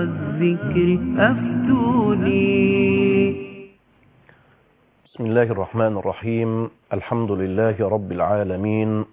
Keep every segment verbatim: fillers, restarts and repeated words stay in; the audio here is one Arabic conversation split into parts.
والذكر أفتوني. بسم الله الرحمن الرحيم. الحمد لله رب العالمين.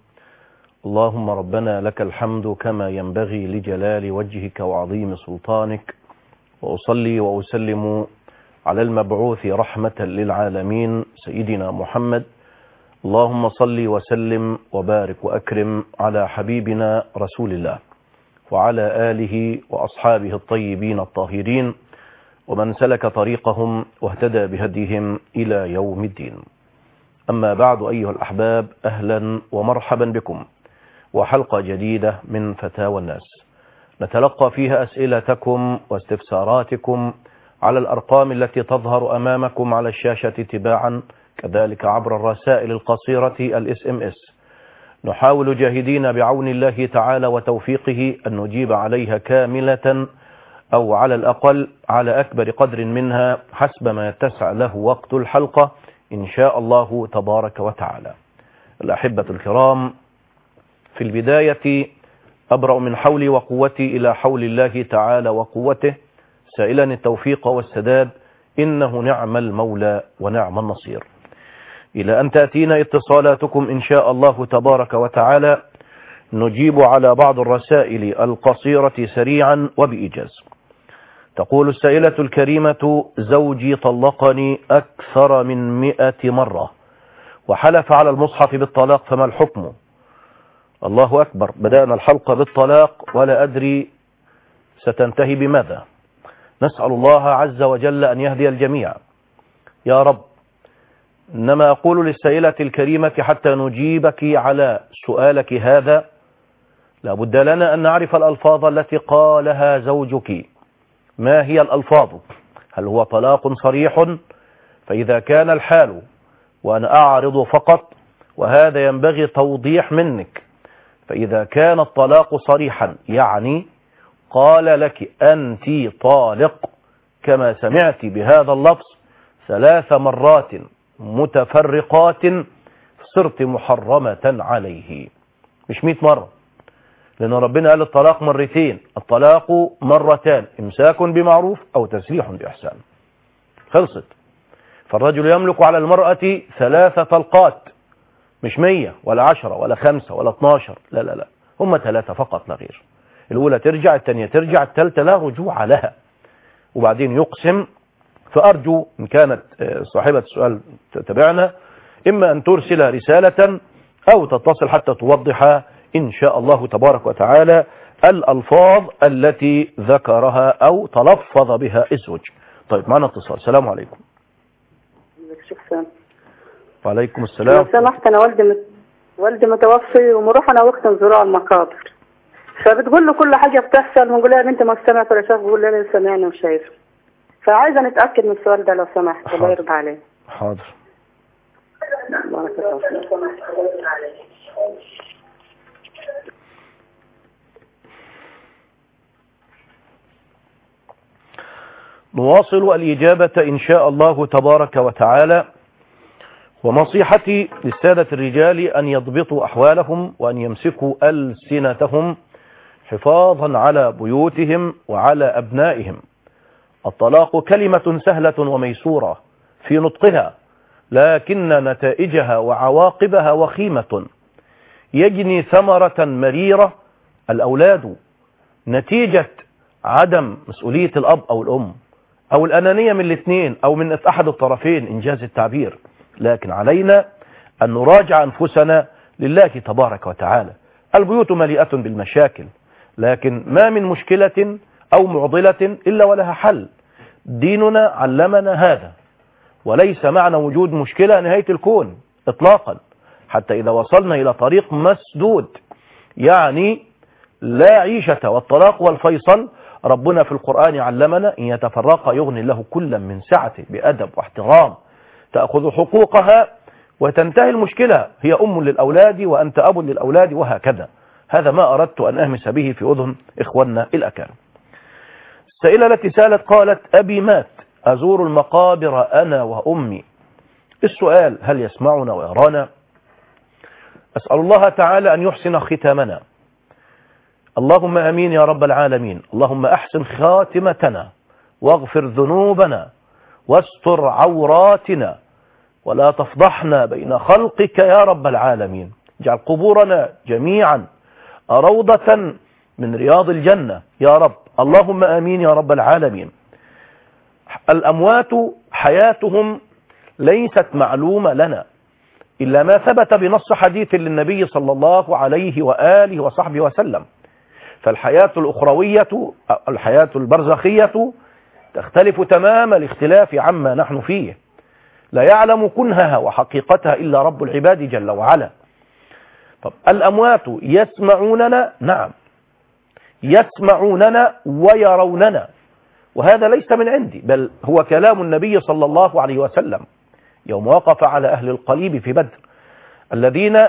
اللهم ربنا لك الحمد كما ينبغي لجلال وجهك وعظيم سلطانك، وأصلي وأسلم على المبعوث رحمة للعالمين سيدنا محمد. اللهم صل وسلم وبارك وأكرم على حبيبنا رسول الله وعلى آله وأصحابه الطيبين الطاهرين ومن سلك طريقهم واهتدى بهديهم إلى يوم الدين. أما بعد أيها الأحباب، أهلا ومرحبا بكم وحلقة جديدة من فتاوى الناس نتلقى فيها أسئلتكم واستفساراتكم على الأرقام التي تظهر أمامكم على الشاشة تباعا، كذلك عبر الرسائل القصيرة الاس ام اس. نحاول جاهدين بعون الله تعالى وتوفيقه أن نجيب عليها كاملة أو على الأقل على أكبر قدر منها حسب ما يتسع له وقت الحلقة إن شاء الله تبارك وتعالى. الأحبة الكرام، في البداية أبرأ من حولي وقوتي إلى حول الله تعالى وقوته، سائلا التوفيق والسداد، إنه نعم المولى ونعم النصير. إلى أن تأتينا اتصالاتكم إن شاء الله تبارك وتعالى نجيب على بعض الرسائل القصيرة سريعا وبإيجاز. تقول السائلة الكريمة: زوجي طلقني أكثر من مئة مرة وحلف على المصحف بالطلاق، فما الحكم؟ الله أكبر، بدأنا الحلقة بالطلاق ولا أدري ستنتهي بماذا. نسأل الله عز وجل أن يهدي الجميع يا رب. إنما أقول للسائلة الكريمة حتى نجيبك على سؤالك هذا لابد لنا أن نعرف الألفاظ التي قالها زوجك. ما هي الألفاظ؟ هل هو طلاق صريح؟ فإذا كان الحال وأنا أعرض فقط، وهذا ينبغي توضيح منك، فإذا كان الطلاق صريحا يعني قال لك أنت طالق كما سمعت بهذا اللفظ ثلاث مرات متفرقات، صرت محرمة عليه. مش مئة مرة، لأن ربنا قال الطلاق مرتين، الطلاق مرتان، إمساك بمعروف أو تسريح بإحسان. خلصت. فالرجل يملك على المرأة ثلاث طلقات، مش مية ولا عشرة ولا خمسة ولا اتناشر، لا لا لا، هم ثلاثة فقط لا غير. الأولى ترجع، الثانية ترجع، الثالثة لا رجوع لها. وبعدين يقسم. فأرجو إن كانت صاحبة السؤال تتابعنا إما أن ترسل رسالة أو تتصل حتى توضح إن شاء الله تبارك وتعالى الألفاظ التي ذكرها أو تلفظ بها الزوج. طيب، معنا اتصال. السلام عليكم. شكرا. وعليكم السلام. لو سمحت، أنا والدي مت... والدي متوفي ومروح أنا وقت نزوره المقابر، فبتقول له كل حاجة بتحصل ونقول لها أنت ما سمعت ولا شايف، بقول لها سمعني وشايف. فعايزة نتأكد من السؤال ده لو سمحت، الله يرضى عليك. حاضر. نواصل الإجابة إن شاء الله تبارك وتعالى. ونصيحتي للسادة الرجال أن يضبطوا أحوالهم وأن يمسكوا ألسنتهم حفاظا على بيوتهم وعلى أبنائهم. الطلاق كلمة سهلة وميسورة في نطقها، لكن نتائجها وعواقبها وخيمة، يجني ثمرة مريرة الأولاد نتيجة عدم مسؤولية الأب أو الأم أو الأنانية من الاثنين أو من أحد الطرفين، إنجاز التعبير. لكن علينا أن نراجع أنفسنا لله تبارك وتعالى. البيوت مليئة بالمشاكل، لكن ما من مشكلة أو معضلة إلا ولها حل. ديننا علمنا هذا، وليس معنى وجود مشكلة نهاية الكون إطلاقا، حتى إذا وصلنا إلى طريق مسدود يعني لا عيشة والطلاق والفيصل. ربنا في القرآن علمنا إن يتفرقا يغني الله كلا من سعته بأدب واحترام، تأخذ حقوقها وتنتهي المشكلة. هي أم للأولاد وأنت أب للأولاد، وهكذا. هذا ما أردت أن أهمس به في أذن إخواننا الأكارم. السائلة التي سألت قالت: أبي مات، أزور المقابر أنا وأمي. السؤال: هل يسمعنا ويرانا؟ أسأل الله تعالى أن يحسن ختامنا. اللهم أمين يا رب العالمين. اللهم أحسن خاتمتنا واغفر ذنوبنا واستر عوراتنا ولا تفضحنا بين خلقك يا رب العالمين. اجعل قبورنا جميعا روضة من رياض الجنة يا رب. اللهم آمين يا رب العالمين. الأموات حياتهم ليست معلومة لنا إلا ما ثبت بنص حديث للنبي صلى الله عليه وآله وصحبه وسلم. فالحياة الأخروية الحياة البرزخية تختلف تمام الاختلاف عما نحن فيه، لا يعلم كنهها وحقيقتها إلا رب العباد جل وعلا. طب الأموات يسمعوننا؟ نعم يسمعوننا ويروننا، وهذا ليس من عندي بل هو كلام النبي صلى الله عليه وسلم يوم وقف على أهل القليب في بدر الذين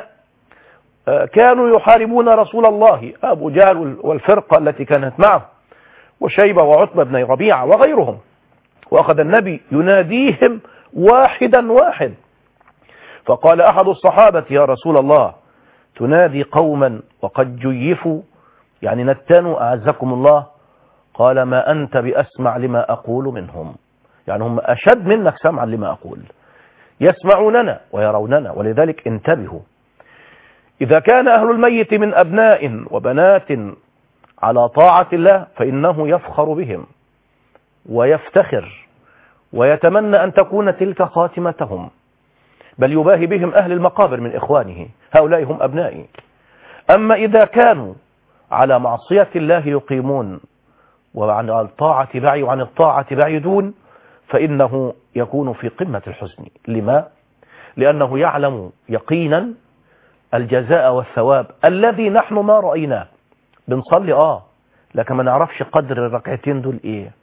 كانوا يحاربون رسول الله، أبو جهل والفرقة التي كانت معه وشيبة وعتبة بن ربيعة وغيرهم، وأخذ النبي يناديهم واحدا واحد. فقال أحد الصحابة يا رسول الله تنادي قوما وقد جيفوا يعني نتنوا أعزكم الله؟ قال ما أنت بأسمع لما أقول منهم، يعني هم أشد منك سمعا لما أقول. يسمعوننا ويروننا، ولذلك انتبهوا. إذا كان أهل الميت من أبناء وبنات على طاعة الله فإنه يفخر بهم ويفتخر ويتمنى أن تكون تلك خاتمتهم، بل يباهي بهم أهل المقابر من إخوانه، هؤلاء هم أبنائي. أما إذا كانوا على معصية الله يقيمون وعن الطاعة بعيد وعن الطاعة بعيدون فإنه يكون في قمة الحزن. لما؟ لأنه يعلم يقينا الجزاء والثواب الذي نحن ما رأيناه. بنصلي آه لكن ما نعرفش قدر الركعتين دول إيه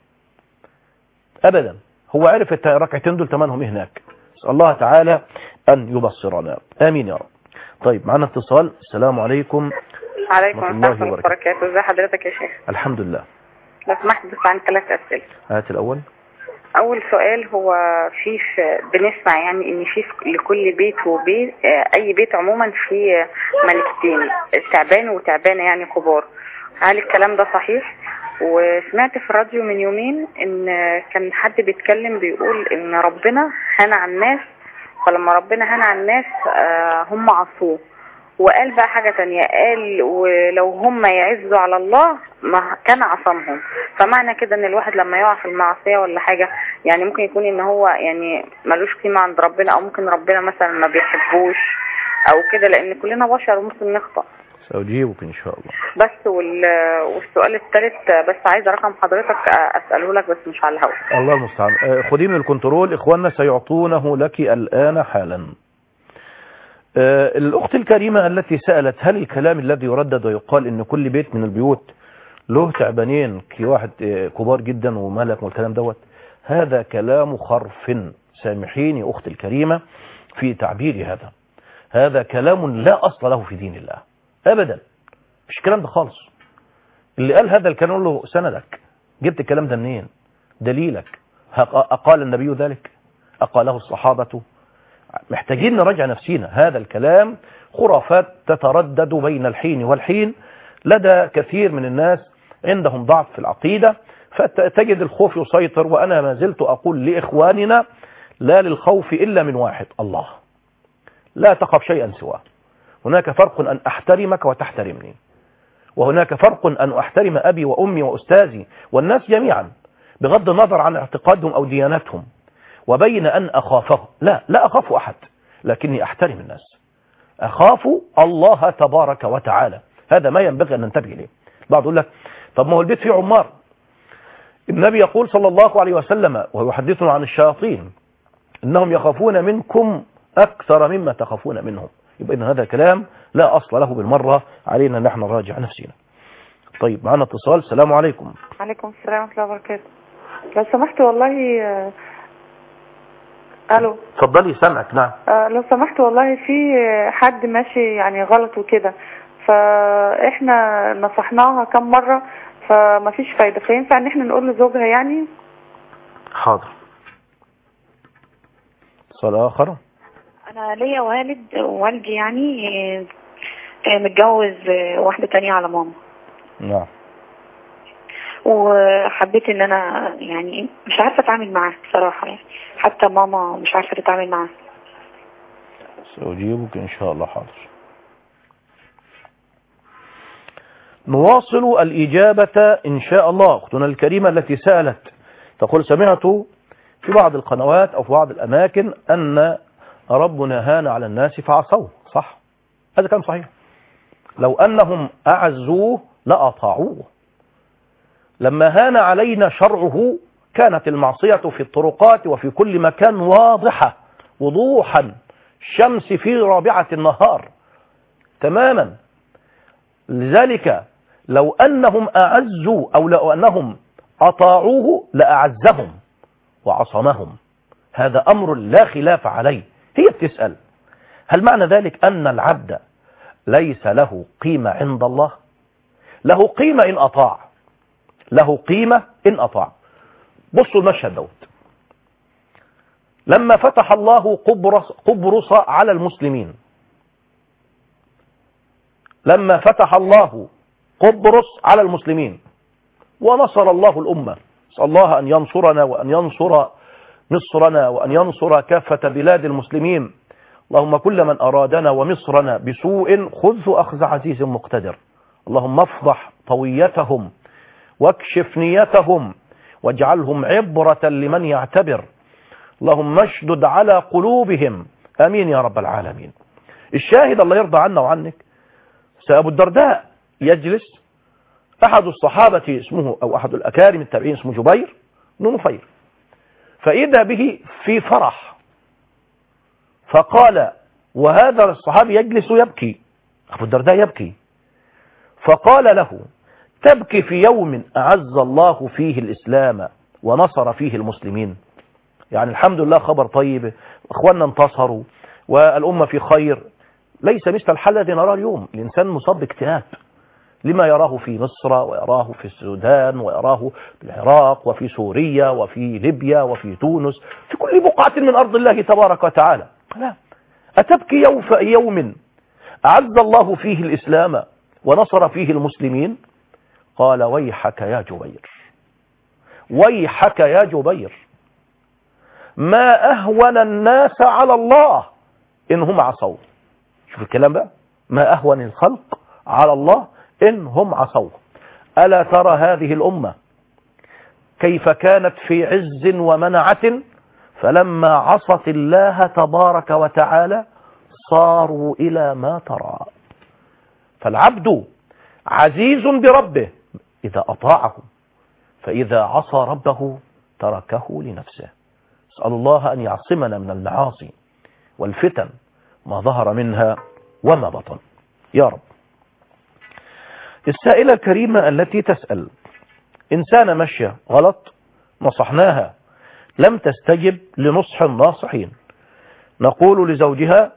أبدا. هو عرف الركعتين دول تمنهم هناك. أسأل الله تعالى أن يبصرنا، آمين يا رب. طيب معنا اتصال. السلام عليكم. عليكم السلام وبركاته. ازي حضرتك يا شيخ؟ الحمد لله. لو سمحت بس عن ثلاث أسئلة. هات الأول. أول سؤال هو في بنسمع يعني إن في لكل بيت وبيت أي بيت عموما في ملكتين، تعبان وتعبانة يعني كبار، هل الكلام ده صحيح؟ وسمعت في الراديو من يومين إن كان حد بيتكلم بيقول إن ربنا هنى على الناس، فلما ربنا هنى على الناس هم عصوه، وقال بقى حاجة تانية، قال ولو هم يعزوا على الله ما كان عصمهم. فمعنى كده ان الواحد لما يقع في المعصية ولا حاجة يعني ممكن يكون ان هو يعني ملوش قيمة عند ربنا، او ممكن ربنا مثلا ما بيحبوش او كده، لان كلنا بشر وممكن نخطأ. سأجيبك ان شاء الله. بس والسؤال الثالث بس عايزة رقم حضرتك اسأله لك بس مش على الهواء. الله المستعان. خديه من الكنترول، اخواننا سيعطونه لك الآن حالا. الأخت الكريمة التي سألت هل الكلام الذي يردد ويقال إن كل بيت من البيوت له تعبانين كي واحد كبار جدا وملك والكلام دوت، هذا كلام خرف. سامحيني أخت الكريمة في تعبيري هذا، هذا كلام لا أصل له في دين الله أبدا، مش الكلام ده خالص. اللي قال هذا الكلام له سندك، جبت الكلام ده منين؟ دليلك؟ أقال النبي ذلك؟ أقاله الصحابة؟ محتاجين نراجع نفسينا. هذا الكلام خرافات تتردد بين الحين والحين لدى كثير من الناس، عندهم ضعف في العقيدة، فتجد الخوف يسيطر. وأنا ما زلت أقول لإخواننا لا للخوف إلا من واحد، الله. لا تخف شيئا سواه. هناك فرق أن أحترمك وتحترمني، وهناك فرق أن أحترم أبي وأمي وأستاذي والناس جميعا بغض النظر عن اعتقادهم أو دياناتهم، وبين أن أخافه. لا لا أخاف أحد، لكني أحترم الناس، أخاف الله تبارك وتعالى. هذا ما ينبغي أن ننتبه إليه. بعض يقول لك طب ما هو البيت فيه عمار. النبي يقول صلى الله عليه وسلم وهو يحدثنا عن الشياطين إنهم يخافون منكم أكثر مما تخافون منهم. يبقى إن هذا كلام لا أصل له بالمرة، علينا أن نحن نراجع نفسنا. طيب معنا اتصال. السلام عليكم. عليكم السلام ورحمة الله وبركاته. لو سمحت والله آه... الو اتفضلي سامعك. نعم. آه لو سمحت والله في حد ماشي يعني غلط وكده، فاحنا نصحناها كم مرة فما فيش فايدة، فينفع ان احنا نقول لزوجها يعني؟ حاضر. اتصال اخر. انا ليا والد والدي يعني متجوز واحدة تانية على ماما، نعم. وحبيت ان انا يعني مش عارفة اتعامل معاه بصراحة، يعني حتى ماما مش عارفة تتعامل معاه. سأجيبك إن شاء الله. حاضر. نواصل الإجابة إن شاء الله. أختنا الكريمة التي سألت تقول سمعت في بعض القنوات أو في بعض الأماكن أن ربنا هان على الناس فعصوه. صح، هذا كان صحيح. لو أنهم أعزوه لأطاعوه. لما هان علينا شرعه كانت المعصية في الطرقات وفي كل مكان واضحة وضوحا، الشمس في رابعة النهار تماما. لذلك لو أنهم أعزوا أو لو أنهم أطاعوه لأعزهم وعصمهم. هذا أمر لا خلاف عليه. هي بتسأل هل معنى ذلك أن العبد ليس له قيمة عند الله؟ له قيمة إن أطاع، له قيمة إن أطاع. بصوا المشهد دوت. لما فتح الله قبرص, قبرص على المسلمين، لما فتح الله قبرص على المسلمين ونصر الله الأمة، نسأل الله أن ينصرنا وأن ينصر مصرنا وأن ينصر كافة بلاد المسلمين. اللهم كل من أرادنا ومصرنا بسوء خذه أخذ عزيز مقتدر. اللهم افضح طويتهم واكشف نيتهم واجعلهم عبرة لمن يعتبر. اللهم اشدد على قلوبهم. آمين يا رب العالمين. الشاهد الله يرضى عنا وعنك، سأبو الدرداء يجلس أحد الصحابة اسمه أو أحد الأكارم التابعين اسمه جبير بن نفير، فإذا به في فرح، فقال وهذا الصحابي يجلس يبكي، أبو الدرداء يبكي، فقال له تبكي في يوم أعز الله فيه الإسلام ونصر فيه المسلمين؟ يعني الحمد لله خبر طيب، اخواننا انتصروا والأمة في خير. ليس مثل الحال الذي نراه اليوم. الإنسان مصاب باكتئاب لما يراه في مصر ويراه في السودان ويراه في العراق وفي سوريا وفي ليبيا وفي تونس، في كل بقعة من أرض الله تبارك وتعالى. لا، أتبكي يوم يوم أعز الله فيه الإسلام ونصر فيه المسلمين؟ قال ويحك يا جبير، ويحك يا جبير، ما أهون الناس على الله إن هم عصوا. شوف الكلام بقى، ما أهون الخلق على الله إن هم عصوا. ألا ترى هذه الأمة كيف كانت في عز ومنعة، فلما عصت الله تبارك وتعالى صاروا إلى ما ترى. فالعبد عزيز بربه إذا أطاعه، فإذا عصى ربه تركه لنفسه. أسأل الله أن يعصمنا من المعاصي والفتن ما ظهر منها وما بطن يا رب. السائلة الكريمة التي تسأل، إنسانة ماشية غلط نصحناها لم تستجب لنصح الناصحين. نقول لزوجها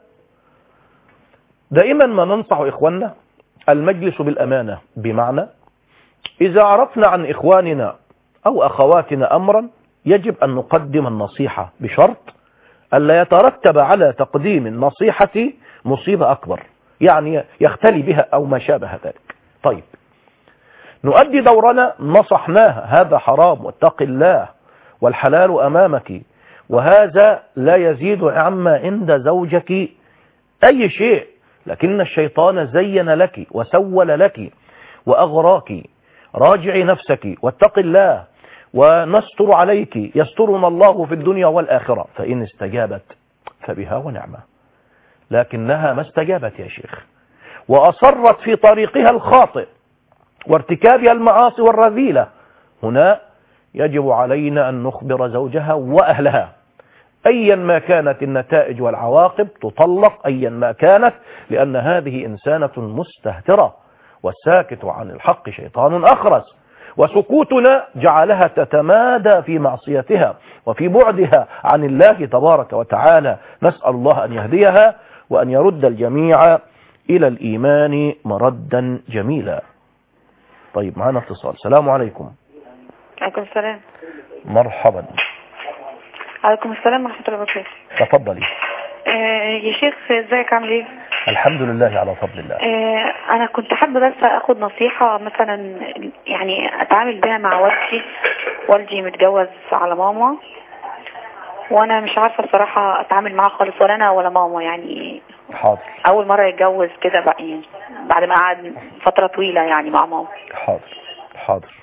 دائما ما ننصح إخواننا المجلس بالأمانة، بمعنى إذا عرفنا عن إخواننا أو أخواتنا أمرا يجب أن نقدم النصيحة بشرط ألا يترتب على تقديم النصيحة مصيبة أكبر، يعني يختلي بها أو ما شابه ذلك. طيب نؤدي دورنا، نصحناها هذا حرام واتق الله والحلال أمامك، وهذا لا يزيد عما عند زوجك أي شيء، لكن الشيطان زين لك وسول لك وأغراك. راجعي نفسك واتق الله ونستر عليك، يسترنا الله في الدنيا والآخرة. فإن استجابت فبها ونعمة، لكنها ما استجابت يا شيخ وأصرت في طريقها الخاطئ وارتكابها المعاصي والرذيلة. هنا يجب علينا أن نخبر زوجها وأهلها أيا ما كانت النتائج والعواقب، تطلق أيا ما كانت، لأن هذه إنسانة مستهترة، والساكت عن الحق شيطان أخرس، وسكوتنا جعلها تتمادى في معصيتها وفي بعدها عن الله تبارك وتعالى. نسأل الله أن يهديها وأن يرد الجميع إلى الإيمان مردا جميلا. طيب معنا اتصال. السلام عليكم. عليكم السلام. مرحبا. عليكم السلام ورحمة الله وبركاته. تفضلي. آه يا شيخ ازيك عامل ايه؟ الحمد لله على فضل الله. آه، انا كنت حابه بس اخد نصيحه مثلا، يعني اتعامل بيها مع والدي. والدي متجوز على ماما، وانا مش عارفه الصراحه اتعامل معاه خالص، ولا انا ولا ماما. يعني حاضر. اول مره يتجوز كده بقى، يعني بعد ما قعد فتره طويله يعني مع ماما. حاضر حاضر.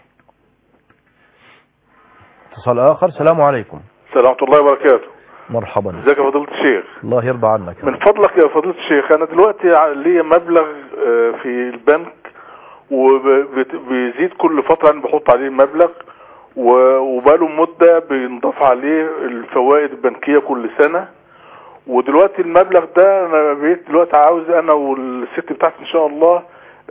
اتصال اخر. السلام عليكم. السلام ورحمة الله وبركاته. مرحبا. ازيك يا فضيلة الشيخ؟ الله يرضى عنك. من فضلك يا فضيلة الشيخ، انا دلوقتي ليا مبلغ في البنك وبيزيد كل فترة، انا بحط عليه مبلغ وبقاله مدة بينضاف عليه الفوائد البنكية كل سنة. ودلوقتي المبلغ ده انا بقيت دلوقتي عاوز انا والست بتاعتي ان شاء الله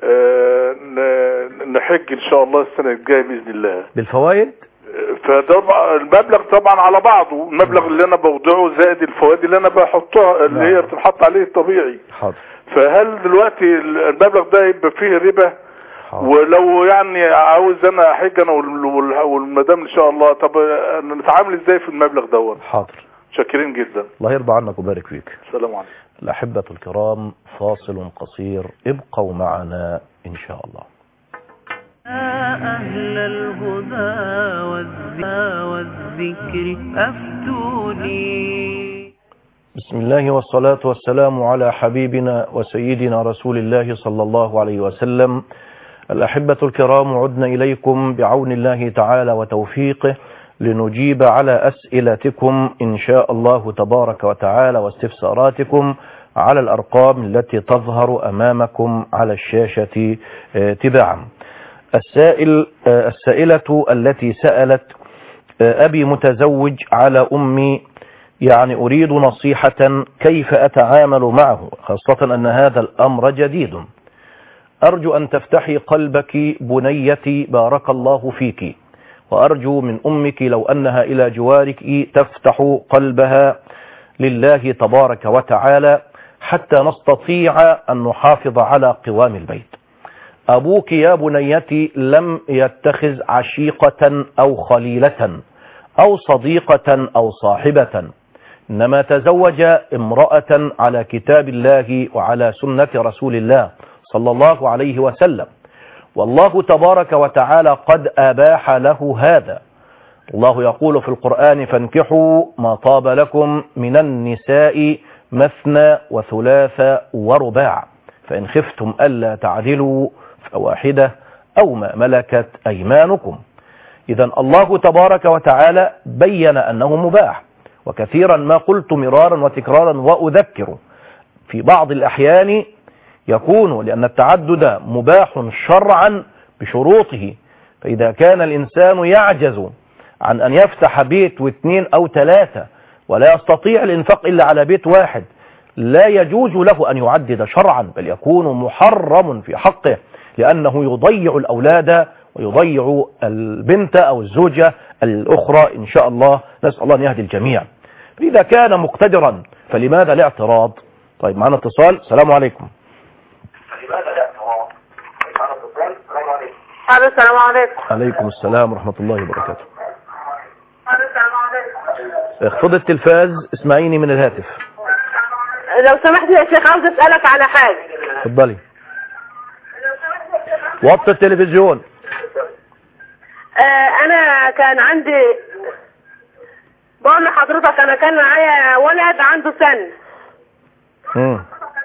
نحج ان شاء الله السنة الجاية باذن الله بالفوائد. فطبعا المبلغ طبعا على بعضه، المبلغ اللي انا بوضعه زائد الفوائد اللي انا بحطها اللي هي بتنحط عليه الطبيعي. حاضر. فهل دلوقتي المبلغ ده يبقى فيه ربا؟ حاضر. ولو يعني عاوز انا احج انا والمدام ان شاء الله، طب نتعامل ازاي في المبلغ دوت؟ حاضر. شاكرين جدا. الله يرضى عنك ويبارك فيك. السلام عليكم. الأحبة الكرام، فاصل قصير، ابقوا معنا إن شاء الله. أهل الهدى والذكر أفتوني. بسم الله والصلاة والسلام على حبيبنا وسيدنا رسول الله صلى الله عليه وسلم. الأحبة الكرام، عدنا إليكم بعون الله تعالى وتوفيقه لنجيب على أسئلتكم إن شاء الله تبارك وتعالى واستفساراتكم على الأرقام التي تظهر أمامكم على الشاشة تباعا. السائل السائلة التي سألت: أبي متزوج على أمي، يعني أريد نصيحة كيف أتعامل معه، خاصة أن هذا الأمر جديد. أرجو أن تفتحي قلبك بنيتي بارك الله فيك، وأرجو من أمك لو أنها إلى جوارك تفتح قلبها لله تبارك وتعالى حتى نستطيع أن نحافظ على قوام البيت. أبوك يا بنيتي لم يتخذ عشيقة أو خليلة أو صديقة أو صاحبة، إنما تزوج امرأة على كتاب الله وعلى سنة رسول الله صلى الله عليه وسلم، والله تبارك وتعالى قد أباح له هذا. الله يقول في القرآن: فانكحوا ما طاب لكم من النساء مثنى وثلاث ورباع، فإن خفتم ألا تعدلوا فواحدة أو ما ملكت أيمانكم. إذا الله تبارك وتعالى بين أنه مباح، وكثيرا ما قلت مرارا وتكرارا وأذكر في بعض الأحيان يكون لأن التعدد مباح شرعا بشروطه، فإذا كان الإنسان يعجز عن أن يفتح بيت واثنين أو ثلاثة ولا يستطيع الإنفاق إلا على بيت واحد، لا يجوز له أن يعدد شرعا، بل يكون محرم في حقه، لأنه يضيع الأولاد ويضيع البنت أو الزوجة الأخرى إن شاء الله. نسأل الله أن يهدي الجميع. فإذا كان مقتدرا فلماذا الاعتراض؟ طيب، معنا اتصال. السلام عليكم. السلام عليكم. عليكم السلام ورحمة الله وبركاته. اخفض التلفاز، اسمعيني من الهاتف. لو سمحت يا شيخ، عاوز اسألك على حاجة. اتفضلي. وطي التلفزيون. آه انا كان عندي، بقول لحضرتك انا كان معايا ولد عنده سنة. امم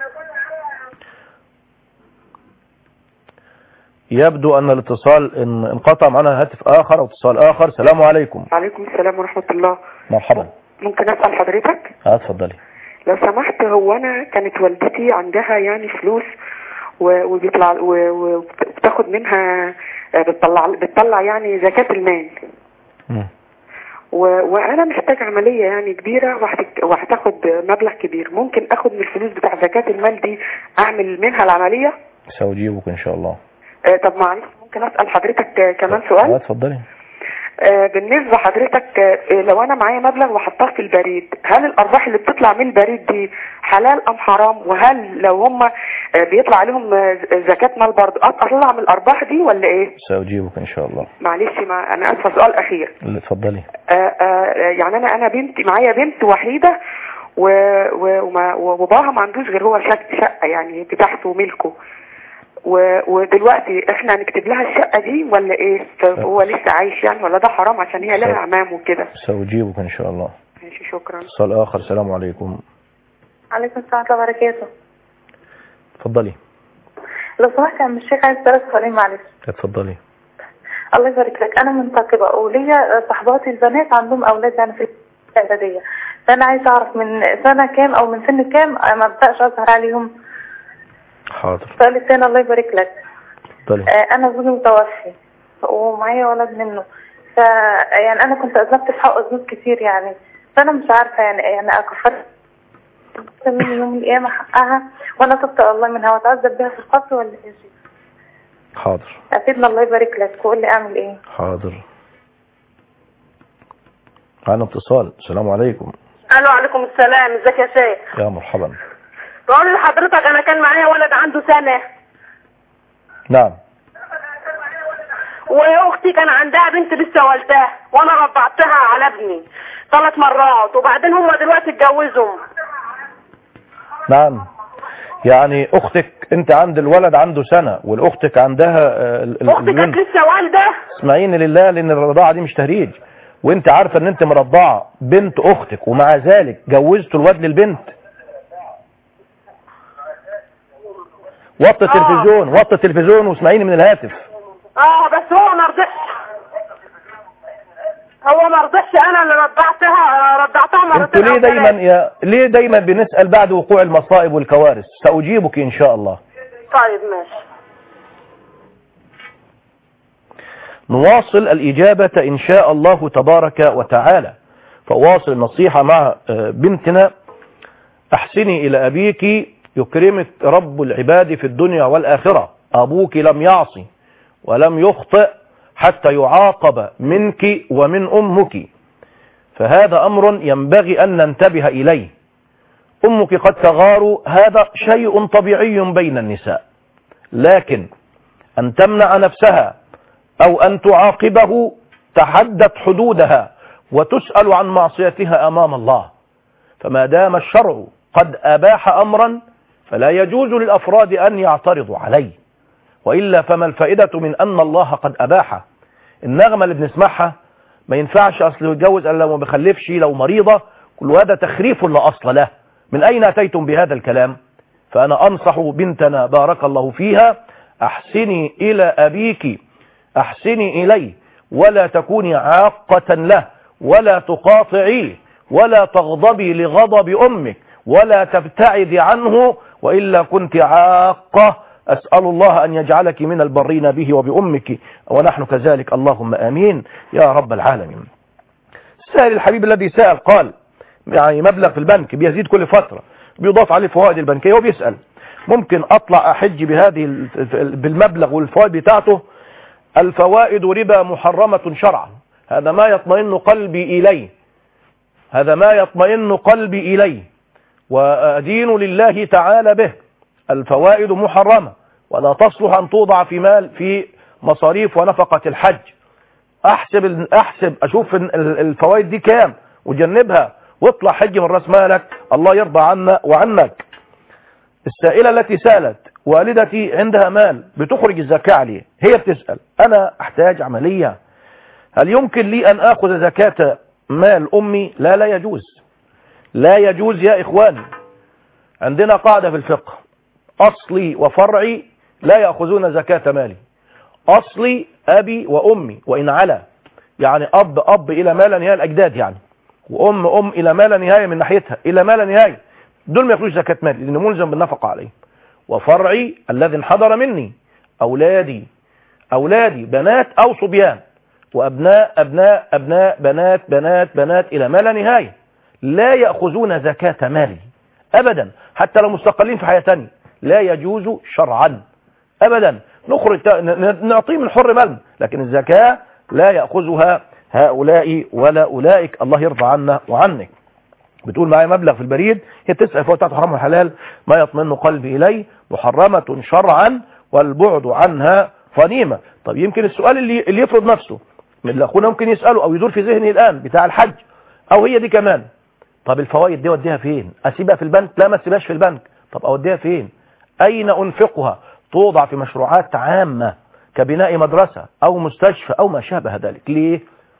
يبدو ان الاتصال ان انقطع معنا هاتف اخر او اتصال اخر. السلام عليكم. وعليكم السلام ورحمة الله. مرحبا. ممكن اسأل حضرتك؟ اه اتفضلي. لو سمحت، هو انا كانت والدتي عندها يعني فلوس وبيطلع وبتاخد منها، بتطلع بتطلع يعني زكاة المال. امم وانا محتاج عملية يعني كبيرة وهتاخد مبلغ كبير، ممكن اخد من الفلوس بتاع زكاة المال دي اعمل منها العملية؟ سأجيبك ان شاء الله. آه طب معلش، ممكن اسأل حضرتك كمان سؤال؟ اه اتفضلي. آه بالنسبة حضرتك، آه لو انا معايا مبلغ وحطاه في البريد، هل الارباح اللي بتطلع من البريد دي حلال ام حرام؟ وهل لو هم آه بيطلع عليهم آه زكاة مال برضه اطلع من الارباح دي ولا ايه؟ سأجيبك ان شاء الله. معلش، مع... انا اسفة، سؤال اخير. اتفضلي. آه آه يعني انا انا بنتي، معايا بنت وحيدة وباباها ما عندوش غير هو شقة يعني بتاعته وملكه، ودلوقتي احنا هنكتب لها الشقة دي ولا ايه؟ هو لسه عايش يعني ولا ده حرام عشان هي لها عمام وكده؟ سأجيبك ان شاء الله. ماشي شكرا. اتصال اخر. السلام عليكم. عليكم السلام ورحمة الله وبركاته. اتفضلي. لو سمحت يا عم الشيخ عايز ثلاث سؤالين معلش. اتفضلي. الله يبارك لك. انا منتقبة وليا صحباتي البنات عندهم اولاد يعني في الاعدادية، فانا عايز اعرف من سنة كام او من سن كام ما ابداش اظهر عليهم. حاضر. السؤال الثاني الله يبارك لك. اتفضلي. آه انا زوجي متوفي ومعايا ولد منه، ف يعني انا كنت اذنبت في حقه ذنوب كتير يعني، فانا مش عارفة يعني يعني اكفر من يوم القيامة حقها وانا تبت الله منها واتعذب بها في القبر ولا ايه؟ حاضر. افيدنا الله يبارك لك وقول لي اعمل ايه. حاضر. معنا اتصال. السلام عليكم. الو عليكم السلام. ازيك يا شيخ؟ يا مرحبا. بقول لحضرتك انا كان معايا ولد عنده سنة. نعم. واختي كان عندها بنت لسه والداها وانا ربعتها على ابني ثلاث مرات وبعدين هم دلوقتي اتجوزوا. نعم. يعني اختك انت عند الولد عنده سنة والاختك عندها اختك كانت لسه والده. اسمعيني لله لان الرضاعة دي مش تهريج، وانت عارفة ان انت مرضعة بنت اختك ومع ذلك جوزت الواد للبنت. وطي التلفزيون وطي التلفزيون واسمعيني من الهاتف. اه بس هو ما رضيش، هو ما رضيش، انا اللي رضعتها رضعتها مرتين. انتوا ليه دايما يا ليه دايما بنسأل بعد وقوع المصائب والكوارث؟ سأجيبك ان شاء الله. طيب ماشي. نواصل الإجابة إن شاء الله تبارك وتعالى. فواصل النصيحة مع بنتنا. أحسني إلى أبيك يكرمك رب العباد في الدنيا والآخرة. أبوك لم يعصي ولم يخطئ حتى يعاقب منك ومن أمك، فهذا أمر ينبغي أن ننتبه إليه. أمك قد تغار، هذا شيء طبيعي بين النساء، لكن أن تمنع نفسها أو أن تعاقبه تحدد حدودها وتسأل عن معصيتها أمام الله. فما دام الشرع قد أباح أمرا فلا يجوز للأفراد أن يعترضوا عليه، وإلا فما الفائدة من أن الله قد أباحه؟ النغمة اللي بنسمعها ما ينفعش أصل يتجوز ألا لو ما بخلفش لو مريضة، كل هذا تخريف لا أصل له. من أين أتيتم بهذا الكلام؟ فأنا أنصح بنتنا بارك الله فيها، أحسني إلى أبيك، أحسني إليه، ولا تكوني عاقة له، ولا تقاطعيه، ولا تغضبي لغضب أمك، ولا تبتعدي عنه، وإلا كنت عاقة. أسأل الله أن يجعلك من البرين به وبأمك ونحن كذلك، اللهم آمين يا رب العالمين. السائل الحبيب الذي سأل قال يعني مبلغ في البنك بيزيد كل فترة، بيضاف عليه فوائد البنكية، وبيسأل ممكن أطلع أحج بهذه بالمبلغ والفوائد بتاعته؟ الفوائد ربا محرمة شرعا، هذا ما يطمئن قلبي إليه، هذا ما يطمئن قلبي إليه وأدين لله تعالى به. الفوائد محرمة ولا تصلح أن توضع في مال في مصاريف ونفقة الحج. أحسب أحسب أشوف الفوائد دي كام وجنبها واطلع حج من رأس مالك، الله يرضى عنا وعنك. السائلة التي سألت والدتي عندها مال بتخرج الزكاة عليه، هي بتسأل أنا أحتاج عملية، هل يمكن لي أن أخذ زكاة مال أمي؟ لا لا يجوز، لا يجوز يا إخواني. عندنا قاعدة في الفقه، أصلي وفرعي لا يأخذون زكاة مالي. أصلي أبي وأمي وإن على، يعني أب أب إلى ما لا نهاية الأجداد يعني، وأم أم إلى ما لا نهاية من ناحيتها إلى ما لا نهاية، دول ما يأخذوش زكاة مالي لأنه ملزم بالنفقة عليه. وفرعي الذي انحدر مني، أولادي أولادي بنات أو صبيان، وأبناء أبناء أبناء بنات بنات بنات إلى ما لا نهاية، لا يأخذون زكاة مالي أبدا، حتى لو مستقلين في حياة تانية لا يجوز شرعا أبدا. نخرج نعطيه من حر مالنا، لكن الزكاة لا يأخذها هؤلاء ولا أولئك، الله يرضى عنا وعنك. بتقول معايا مبلغ في البريد، هي تسأل فوق بتاعته حرام وحلال، ما يطمئن قلبي إليه، محرمة شرعا والبعد عنها غنيمة. طب يمكن السؤال اللي, اللي يفرض نفسه من اللي أخونا ممكن يسأله أو يدور في ذهني الآن بتاع الحج، أو هي دي كمان طب الفوائد دي اوديها فين؟ اسيبها في البنك؟ لا ما اسيبهاش في البنك. طب اوديها فين؟ اين انفقها؟ توضع في مشروعات عامة كبناء مدرسة او مستشفى او ما شابه ذلك. ليه؟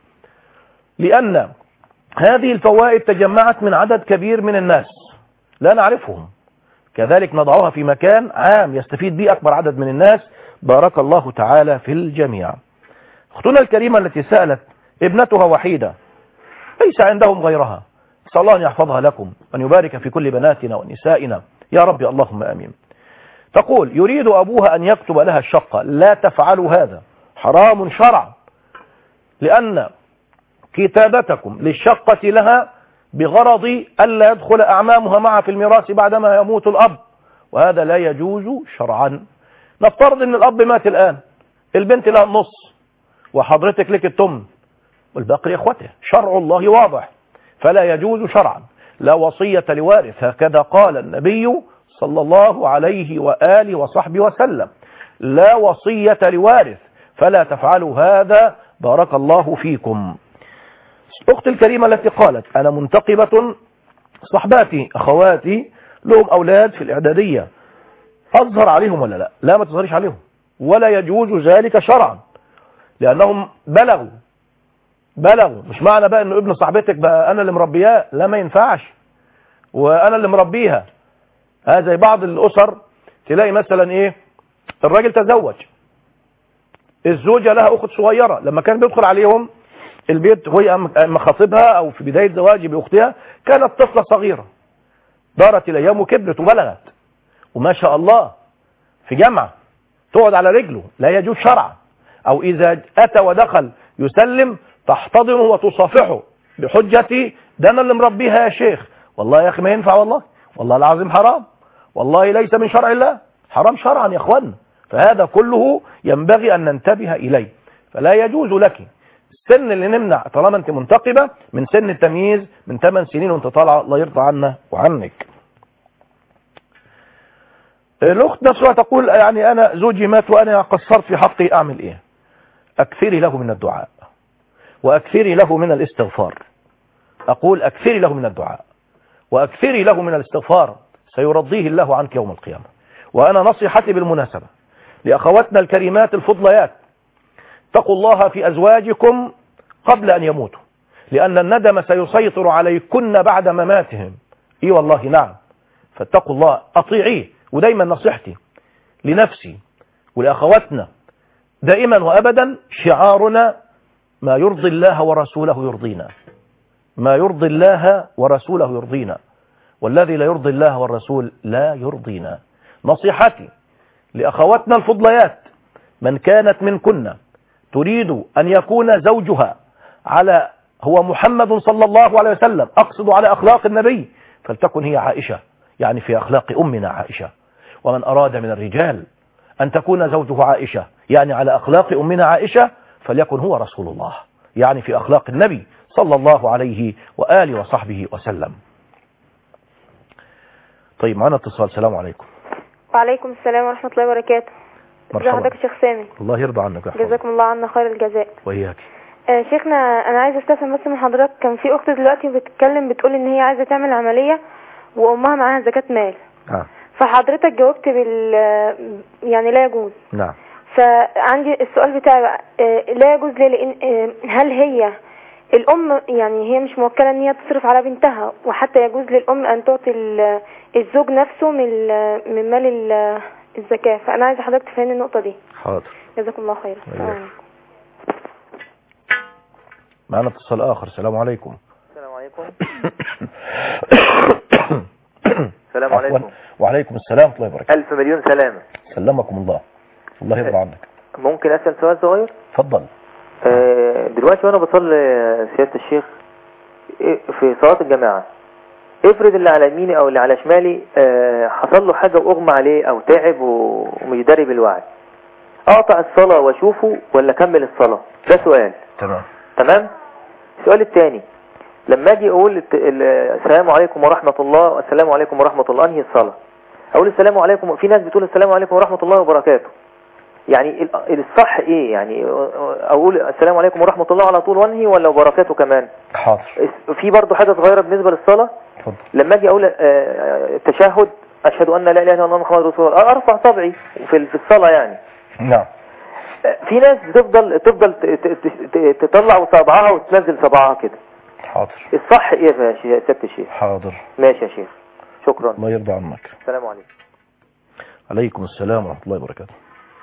لان هذه الفوائد تجمعت من عدد كبير من الناس لا نعرفهم، كذلك نضعها في مكان عام يستفيد به اكبر عدد من الناس. بارك الله تعالى في الجميع. اختنا الكريمة التي سألت ابنتها وحيدة ليس عندهم غيرها، نسأل الله أن يحفظها لكم وأن يبارك في كل بناتنا ونسائنا يا رب اللهم آمين. تقول يريد أبوها أن يكتب لها الشقة، لا تفعلوا هذا، حرام شرعا، لأن كتابتكم للشقة لها بغرض ألا يدخل أعمامها معها في الميراث بعدما يموت الأب، وهذا لا يجوز شرعا. نفترض أن الأب مات الآن، البنت لها النص وحضرتك لك التمن والباقي لإخوته، شرع الله واضح، فلا يجوز شرعا. لا وصية لوارث، هكذا قال النبي صلى الله عليه وآله وصحبه وسلم، لا وصية لوارث، فلا تفعلوا هذا بارك الله فيكم. أختي الكريمة التي قالت أنا منتقبة، صحباتي أخواتي لهم أولاد في الإعدادية، أظهر عليهم ولا لا؟ لا ما تظهرش عليهم، ولا يجوز ذلك شرعا، لأنهم بلغوا بلغوا مش معنى بقى أنه ابن صاحبتك بقى أنا اللي مربياه، لا ما ينفعش وأنا اللي مربيها. هذا زي بعض الأسر تلاقي مثلا إيه، الراجل تزوج، الزوجة لها أخت صغيرة، لما كان بيدخل عليهم البيت وهي مخاطبها أو في بداية زواجي بأختها كانت طفلة صغيرة، دارت الأيام وكبرت وبلغت وما شاء الله في جامعة تقعد على رجله، لا يجوز شرعا. أو إذا أتى ودخل يسلم تحتضنه وتصافحه بحجة ده أنا اللي مربيها يا شيخ، والله يا أخي ما ينفع، والله والله العظيم حرام، والله ليس من شرع الله، حرام شرعا يا أخوان. فهذا كله ينبغي أن ننتبه إليه، فلا يجوز لك السن اللي نمنع طالما أنت منتقبة من سن التمييز من ثمان سنين وأنت طالعة، الله يرضى عنا وعنك. الأخت نفسها تقول يعني أنا زوجي مات وأنا قصرت في حقي، أعمل إيه؟ أكثري له من الدعاء وأكثري له من الاستغفار. أقول أكثري له من الدعاء وأكثري له من الاستغفار، سيرضيه الله عنك يوم القيامة. وأنا نصيحتي بالمناسبة لأخواتنا الكريمات الفضليات، اتقوا الله في أزواجكم قبل أن يموتوا، لأن الندم سيسيطر عليكن بعد مماتهم. إي والله نعم، فاتقوا الله أطيعيه. ودايما نصيحتي لنفسي ولأخواتنا دائما وأبدا شعارنا ما يرضي الله ورسوله يرضينا، ما يرضي الله ورسوله يرضينا، والذي لا يرضي الله والرسول لا يرضينا. نصيحتي لأخواتنا الفضليات من كانت منكن تريد أن يكون زوجها على هو محمد صلى الله عليه وسلم، أقصد على أخلاق النبي، فلتكن هي عائشة، يعني في أخلاق أمنا عائشة. ومن أراد من الرجال أن تكون زوجه عائشة يعني على أخلاق أمنا عائشة، فليكن هو رسول الله، يعني في أخلاق النبي صلى الله عليه وآله وصحبه وسلم. طيب معنا اتصال. السلام عليكم. وعليكم السلام ورحمة الله وبركاته. ازي حضرتك يا شيخ سامي؟ الله يرضى عنك ويحفظك. جزاكم الله عنا خير الجزاء. وإياك. آه شيخنا أنا عايزة استفهم بس من حضرتك، كان في أخت دلوقتي بتتكلم بتقول إن هي عايزة تعمل عملية وأمها معاها زكاة مال. نعم. فحضرتك جاوبت بال يعني لا يجوز. نعم. فعندي السؤال بتاعي بقى، آه لا يجوز ليه؟ لأن آه هل هي الأم يعني هي مش موكلة إن هي تصرف على بنتها، وحتى يجوز للأم أن تعطي الزوج نفسه من من مال الزكاة؟ فأنا عايزة حضرتك تفهمني النقطة دي. حاضر. جزاكم الله خير. السلام عليكم. معنا اتصال آخر. السلام عليكم. السلام عليكم. السلام عليكم. وعليكم السلام ورحمة الله وبركاته. ألف مليون سلامة. سلمكم الله. الله يرضى عنك. ممكن أسأل سؤال صغير؟ اتفضل. آه دلوقتي وأنا بصلي سيادة الشيخ في صلاة الجماعة، افرض اللي على يميني أو اللي على شمالي آه حصل له حاجة وأغمى عليه أو تعب ومش داري بالوعي، أقطع الصلاة وأشوفه ولا أكمل الصلاة؟ ده سؤال. تمام. تمام. السؤال الثاني، لما أجي أقول السلام عليكم ورحمة الله السلام عليكم ورحمة الله، أنهي الصلاة؟ أقول السلام عليكم، في ناس بتقول السلام عليكم ورحمة الله وبركاته، يعني الصح ايه؟ يعني اقول السلام عليكم ورحمة الله على طول وانهي، ولا وبركاته كمان؟ حاضر. في برضو حاجة صغيرة بالنسبة للصلاة. اتفضل. لما اجي اقول التشهد اشهد ان لا اله الا الله محمد رسول الله، ارفع صبعي في في الصلاة يعني. نعم. في ناس بتفضل تفضل تطلع صبعها وتنزل صبعها كده. حاضر. الصح ايه يا سيادة الشيخ؟ حاضر. ماشي يا شيخ، شكرا. الله يرضى عنك. السلام عليكم. عليكم السلام ورحمة الله وبركاته.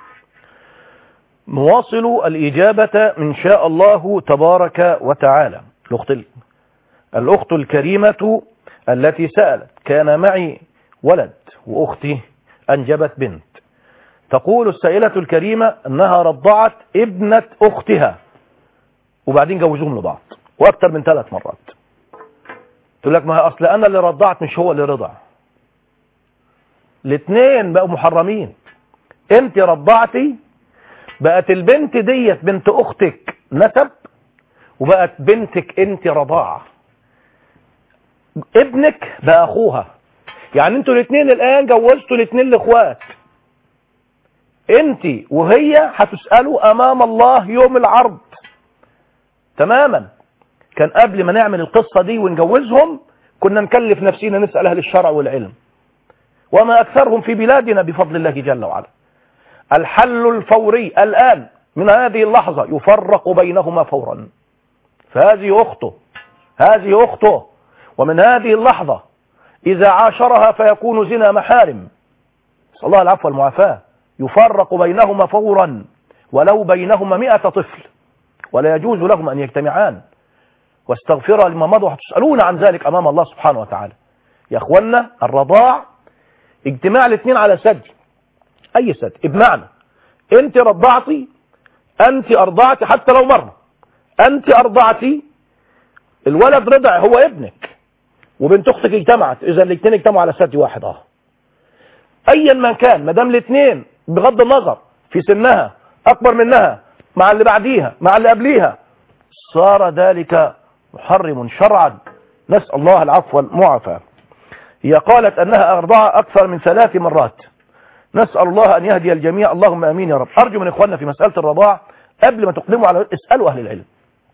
نواصل الإجابة إن شاء الله تبارك وتعالى. الأخت الأخت الكريمة التي سألت: كان معي ولد وأختي أنجبت بنت. تقول السائلة الكريمة أنها رضعت ابنة أختها وبعدين جوزوهم لبعض وأكثر من ثلاث مرات. تقول لك: ما هي أصل أنا اللي رضعت مش هو اللي رضع. الاثنين بقوا محرمين. انت رضعتي، بقت البنت ديت بنت اختك نسب، وبقت بنتك انت رضاعة. ابنك بقى اخوها. يعني انتوا الاثنين الان جوزتوا الاثنين الاخوات. انت وهي هتسألوا امام الله يوم العرض تماما. كان قبل ما نعمل القصة دي ونجوزهم كنا نكلف نفسينا نسأل اهل الشرع والعلم، وما اكثرهم في بلادنا بفضل الله جل وعلا. الحل الفوري الآن من هذه اللحظة يفرق بينهما فورا. فهذه أخته، هذه أخته، ومن هذه اللحظة إذا عاشرها فيكون زنا محارم. صلى الله العفو والمعافاة. يفرق بينهما فورا ولو بينهما مئة طفل، ولا يجوز لهم أن يجتمعان. واستغفر لما مضوا هتسألون عن ذلك أمام الله سبحانه وتعالى. يا أخوانا، الرضاع اجتماع الاثنين على ثدي، اي ثدي. بمعنى انت رضعتي، انت ارضعتي حتى لو مرة، انت ارضعتي، الولد رضع هو ابنك، وبنت اختك اجتمعت، اذا الاثنين اجتمعوا على ثدي واحد. اه ايا ما كان، ما دام الاثنين بغض النظر في سنها اكبر منها مع اللي بعديها مع اللي قبليها، صار ذلك محرم شرعا. نسأل الله العفو والمعافاة. هي قالت انها ارضع اكثر من ثلاث مرات. نسأل الله أن يهدي الجميع، اللهم أمين يا رب. أرجو من إخواننا في مسألة الرضاع قبل ما تقدموا على اسألوا أهل العلم.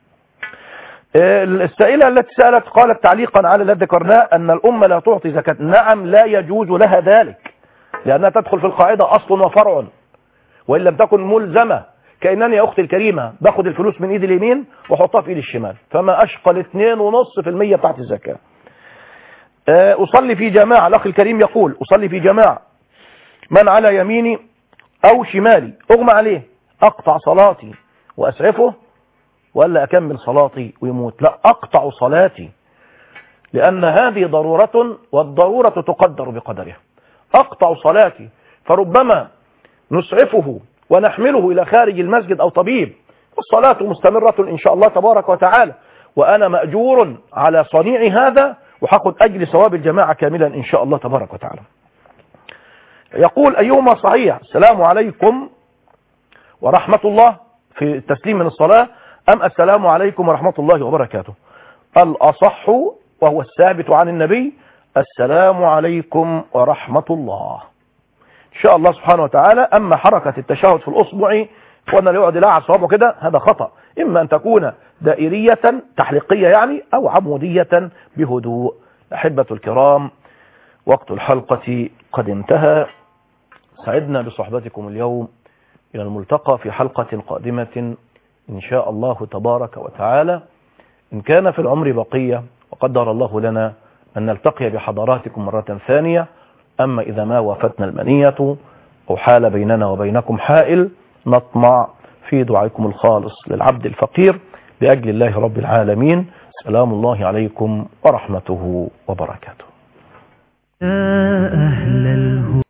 السائلة التي سألت قالت تعليقا على الذي ذكرناه أن الأمة لا تعطي زكاة. نعم، لا يجوز لها ذلك، لأنها تدخل في القاعدة أصل وفرع، وإن لم تكن ملزمة. كأنني يا أختي الكريمة باخد الفلوس من إيد اليمين وحطها في إيد الشمال، فما أشقى الاثنين ونص في المية بتاعت الزكاة. أصلي في جماعة. الأخ الكريم يقول: أصلي في جماعة، من على يميني او شمالي اغمى عليه، اقطع صلاتي واسعفه ولا اكمل صلاتي ويموت؟ لا، اقطع صلاتي، لان هذه ضرورة والضرورة تقدر بقدرها. اقطع صلاتي، فربما نسعفه ونحمله الى خارج المسجد او طبيب، والصلاة مستمرة ان شاء الله تبارك وتعالى، وانا مأجور على صنيع هذا وحاخد اجر ثواب الجماعة كاملا ان شاء الله تبارك وتعالى. يقول: أيهما صحيح، السلام عليكم ورحمة الله في التسليم من الصلاة، أم السلام عليكم ورحمة الله وبركاته؟ الأصح وهو الثابت عن النبي: السلام عليكم ورحمة الله إن شاء الله سبحانه وتعالى. أما حركة التشهد في الأصبع وأن يقعد يلعب صوابه كده، هذا خطأ، إما أن تكون دائرية تحليقية يعني، أو عمودية بهدوء. أحبة الكرام، وقت الحلقة قد انتهى. سعدنا بصحبتكم اليوم. إلى الملتقى في حلقة قادمة إن شاء الله تبارك وتعالى، إن كان في العمر بقية وقدر الله لنا أن نلتقي بحضراتكم مرة ثانية. أما إذا ما وافتنا المنية أو حال بيننا وبينكم حائل، نطمع في دعائكم الخالص للعبد الفقير بأجل الله رب العالمين. سلام الله عليكم ورحمته وبركاته. يا أهل